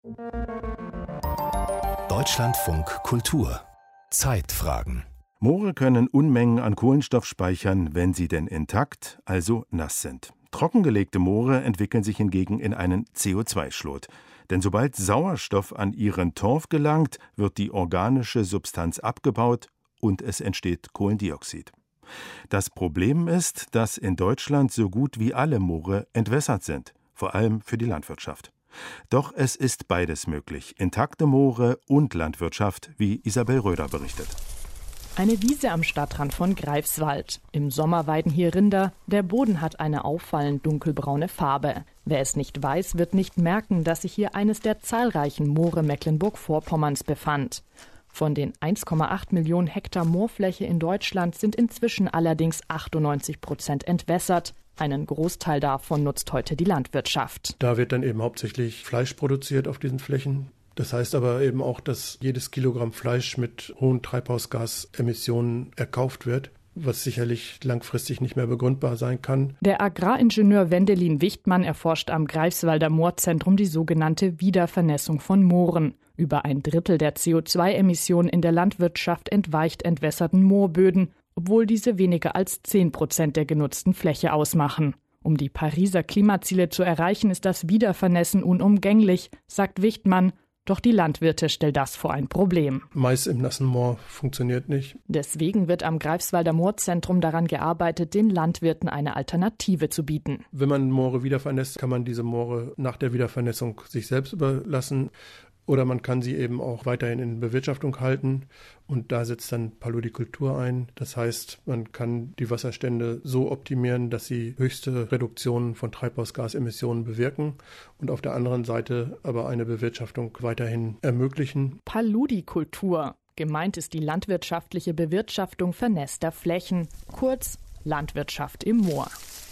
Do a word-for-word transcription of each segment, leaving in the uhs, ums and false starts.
Deutschlandfunk Kultur. Zeitfragen. Moore können Unmengen an Kohlenstoff speichern, wenn sie denn intakt, also nass sind. Trockengelegte Moore entwickeln sich hingegen in einen C O zwei Schlot. Denn sobald Sauerstoff an ihren Torf gelangt, wird die organische Substanz abgebaut und es entsteht Kohlendioxid. Das Problem ist, dass in Deutschland so gut wie alle Moore entwässert sind, vor allem für die Landwirtschaft. Doch es ist beides möglich, intakte Moore und Landwirtschaft, wie Isabel Röder berichtet. Eine Wiese am Stadtrand von Greifswald. Im Sommer weiden hier Rinder. Der Boden hat eine auffallend dunkelbraune Farbe. Wer es nicht weiß, wird nicht merken, dass sich hier eines der zahlreichen Moore Mecklenburg-Vorpommerns befand. Von den eins Komma acht Millionen Hektar Moorfläche in Deutschland sind inzwischen allerdings achtundneunzig Prozent entwässert. Einen Großteil davon nutzt heute die Landwirtschaft. Da wird dann eben hauptsächlich Fleisch produziert auf diesen Flächen. Das heißt aber eben auch, dass jedes Kilogramm Fleisch mit hohen Treibhausgasemissionen erkauft wird, was sicherlich langfristig nicht mehr begründbar sein kann. Der Agraringenieur Wendelin Wichtmann erforscht am Greifswalder Moorzentrum die sogenannte Wiedervernässung von Mooren. Über ein Drittel der C O zwei Emissionen in der Landwirtschaft entweicht entwässerten Moorböden, obwohl diese weniger als zehn Prozent der genutzten Fläche ausmachen. Um die Pariser Klimaziele zu erreichen, ist das Wiedervernässen unumgänglich, sagt Wichtmann. Doch die Landwirte stellt das vor ein Problem. Mais im nassen Moor funktioniert nicht. Deswegen wird am Greifswalder Moorzentrum daran gearbeitet, den Landwirten eine Alternative zu bieten. Wenn man Moore wiedervernässt, kann man diese Moore nach der Wiedervernässung sich selbst überlassen. Oder man kann sie eben auch weiterhin in Bewirtschaftung halten und da setzt dann Paludikultur ein. Das heißt, man kann die Wasserstände so optimieren, dass sie höchste Reduktionen von Treibhausgasemissionen bewirken und auf der anderen Seite aber eine Bewirtschaftung weiterhin ermöglichen. Paludikultur. Gemeint ist die landwirtschaftliche Bewirtschaftung vernässter Flächen, kurz Landwirtschaft im Moor.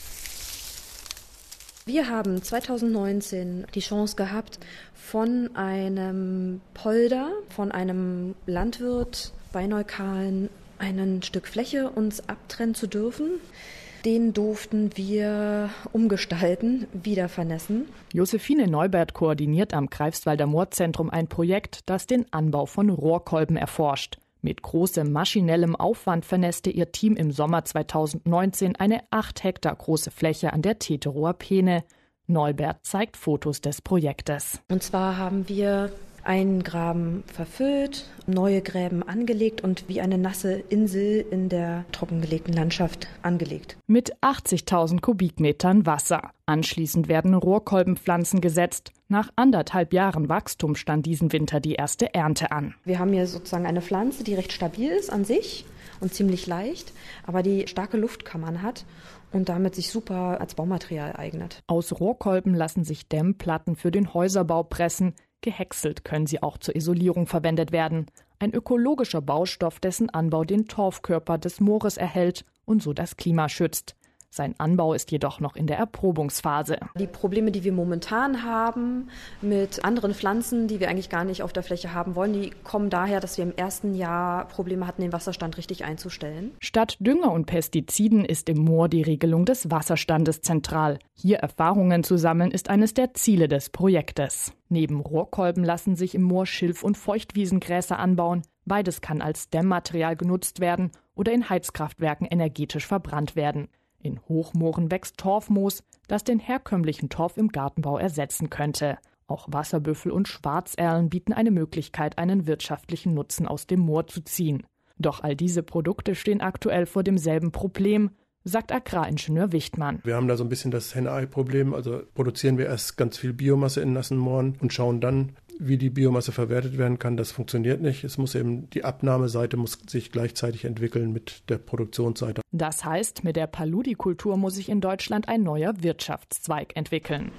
Wir haben zweitausendneunzehn die Chance gehabt, von einem Polder, von einem Landwirt bei Neukalen ein Stück Fläche uns abtrennen zu dürfen. Den durften wir umgestalten, wieder vernässen. Josephine Neubert koordiniert am Greifswalder Moorzentrum ein Projekt, das den Anbau von Rohrkolben erforscht. Mit großem maschinellem Aufwand vernässte ihr Team im Sommer zweitausendneunzehn eine acht Hektar große Fläche an der Teterower Peene. Neubert zeigt Fotos des Projektes. Und zwar haben wir einen Graben verfüllt, neue Gräben angelegt und wie eine nasse Insel in der trockengelegten Landschaft angelegt. Mit achtzigtausend Kubikmetern Wasser. Anschließend werden Rohrkolbenpflanzen gesetzt. Nach anderthalb Jahren Wachstum stand diesen Winter die erste Ernte an. Wir haben hier sozusagen eine Pflanze, die recht stabil ist an sich und ziemlich leicht, aber die starke Luftkammern hat und damit sich super als Baumaterial eignet. Aus Rohrkolben lassen sich Dämmplatten für den Häuserbau pressen. Gehäckselt können sie auch zur Isolierung verwendet werden. Ein ökologischer Baustoff, dessen Anbau den Torfkörper des Moores erhält und so das Klima schützt. Sein Anbau ist jedoch noch in der Erprobungsphase. Die Probleme, die wir momentan haben mit anderen Pflanzen, die wir eigentlich gar nicht auf der Fläche haben wollen, die kommen daher, dass wir im ersten Jahr Probleme hatten, den Wasserstand richtig einzustellen. Statt Dünger und Pestiziden ist im Moor die Regelung des Wasserstandes zentral. Hier Erfahrungen zu sammeln, ist eines der Ziele des Projektes. Neben Rohrkolben lassen sich im Moor Schilf- und Feuchtwiesengräser anbauen. Beides kann als Dämmmaterial genutzt werden oder in Heizkraftwerken energetisch verbrannt werden. In Hochmooren wächst Torfmoos, das den herkömmlichen Torf im Gartenbau ersetzen könnte. Auch Wasserbüffel und Schwarzerlen bieten eine Möglichkeit, einen wirtschaftlichen Nutzen aus dem Moor zu ziehen. Doch all diese Produkte stehen aktuell vor demselben Problem, sagt Agraringenieur Wichtmann. Wir haben da so ein bisschen das Henne-Ei-Problem. Also produzieren wir erst ganz viel Biomasse in nassen Mooren und schauen dann, wie die Biomasse verwertet werden kann. Das funktioniert nicht. Es muss eben, die Abnahmeseite muss sich gleichzeitig entwickeln mit der Produktionsseite. Das heißt, mit der Paludikultur muss sich in Deutschland ein neuer Wirtschaftszweig entwickeln.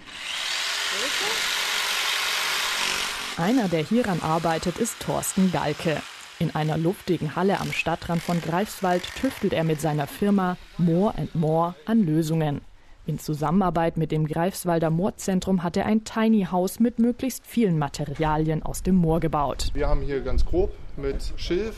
Einer, der hieran arbeitet, ist Thorsten Galke. In einer luftigen Halle am Stadtrand von Greifswald tüftelt er mit seiner Firma Moor and More an Lösungen. In Zusammenarbeit mit dem Greifswalder Moorzentrum hat er ein Tiny House mit möglichst vielen Materialien aus dem Moor gebaut. Wir haben hier ganz grob mit Schilf,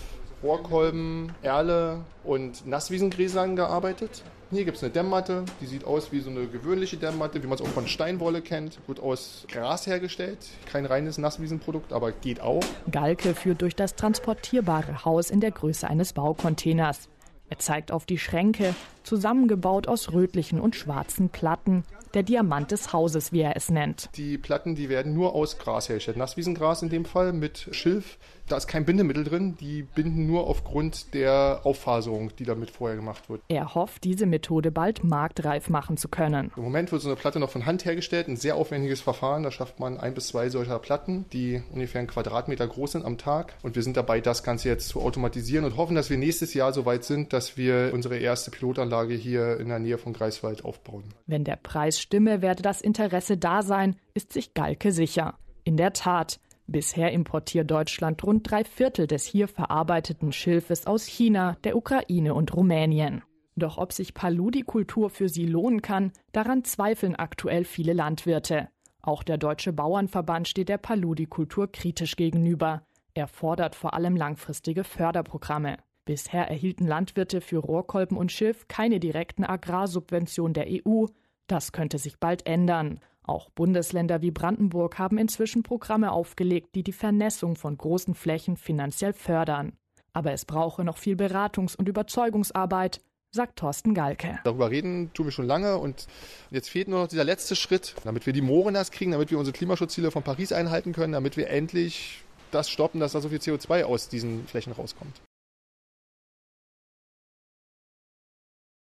Rohrkolben, Erle und Nasswiesengräsern gearbeitet. Hier gibt es eine Dämmmatte, die sieht aus wie so eine gewöhnliche Dämmmatte, wie man es auch von Steinwolle kennt. Wird aus Gras hergestellt, kein reines Nasswiesenprodukt, aber geht auch. Galke führt durch das transportierbare Haus in der Größe eines Baucontainers. Er zeigt auf die Schränke, zusammengebaut aus rötlichen und schwarzen Platten. Der Diamant des Hauses, wie er es nennt. Die Platten, die werden nur aus Gras hergestellt. Nasswiesengras in dem Fall mit Schilf. Da ist kein Bindemittel drin. Die binden nur aufgrund der Auffaserung, die damit vorher gemacht wird. Er hofft, diese Methode bald marktreif machen zu können. Im Moment wird so eine Platte noch von Hand hergestellt. Ein sehr aufwendiges Verfahren. Da schafft man ein bis zwei solcher Platten, die ungefähr einen Quadratmeter groß sind am Tag. Und wir sind dabei, das Ganze jetzt zu automatisieren und hoffen, dass wir nächstes Jahr so weit sind, dass wir unsere erste Pilotanlage hier in der Nähe von Greifswald aufbauen. Wenn der Preis stimme, werde das Interesse da sein, ist sich Galke sicher. In der Tat, bisher importiert Deutschland rund drei Viertel des hier verarbeiteten Schilfes aus China, der Ukraine und Rumänien. Doch ob sich Paludikultur für sie lohnen kann, daran zweifeln aktuell viele Landwirte. Auch der Deutsche Bauernverband steht der Paludikultur kritisch gegenüber. Er fordert vor allem langfristige Förderprogramme. Bisher erhielten Landwirte für Rohrkolben und Schilf keine direkten Agrarsubventionen der E U. Das könnte sich bald ändern. Auch Bundesländer wie Brandenburg haben inzwischen Programme aufgelegt, die die Vernässung von großen Flächen finanziell fördern. Aber es brauche noch viel Beratungs- und Überzeugungsarbeit, sagt Thorsten Galke. Darüber reden tun wir schon lange und jetzt fehlt nur noch dieser letzte Schritt, damit wir die Moore nass kriegen, damit wir unsere Klimaschutzziele von Paris einhalten können, damit wir endlich das stoppen, dass da so viel C O zwei aus diesen Flächen rauskommt.